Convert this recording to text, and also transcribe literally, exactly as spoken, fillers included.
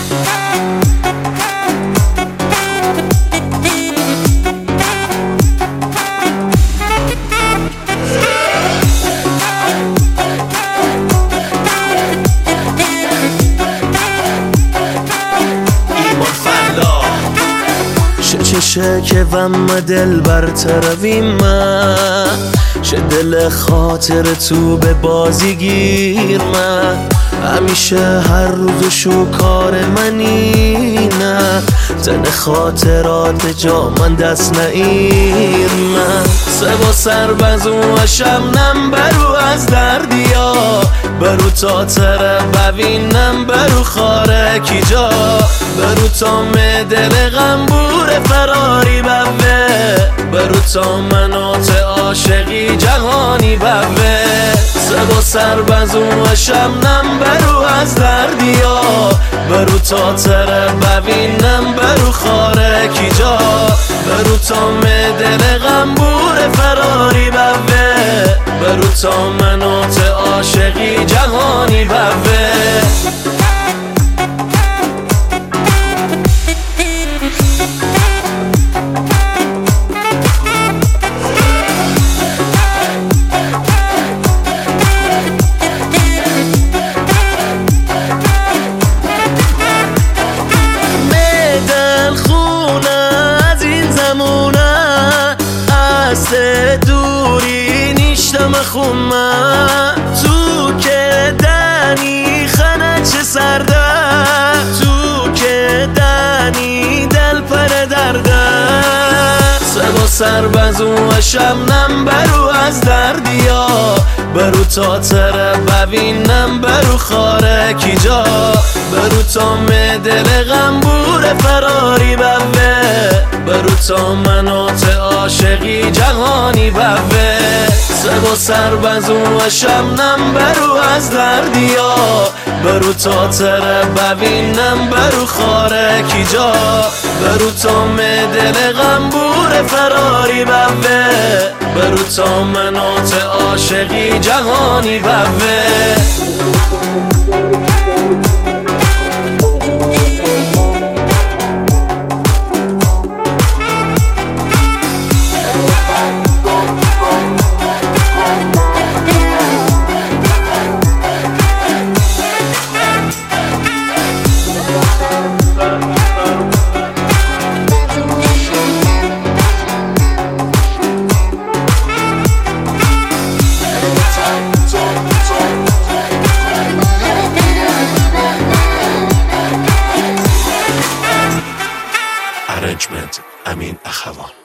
چه که وم دل برطرفی من چه دل خاطر تو به بازی گیر من همیشه هر روز شو کار منی نه تن خاطرات جا من دست نگیر من سه با سر بزوشم نم برو از دردیا برو تا تره ببینم برو خاره کی جا برو تا دل غمبور فراری ببه برو تا منات عاشقی جهانی ببه سه با سر بزوشم نم برو از دردیا برو تا تره ببینم برو خاره کی جا برو تا دل غمبور فراری ببه برو تا منات عاشقی جهانی ببه دوری نیشتم خونه تو که دنی خنه چه سرده تو که دنی دل پر درده سه با سر بزوشم نم برو از دردیا برو تا تره ببینم برو خاره کی جا برو تا دل غمبور فراری ببه برو تا منات عاشقی جهانی ببه سه با سر بزوشم نم برو از دردیا برو تا تره ببینم برو خاره کی جا برو تا دل غمبور فراری ببه برو تا منات عاشقی جهانی ببه Arrangement Amin Akhavan.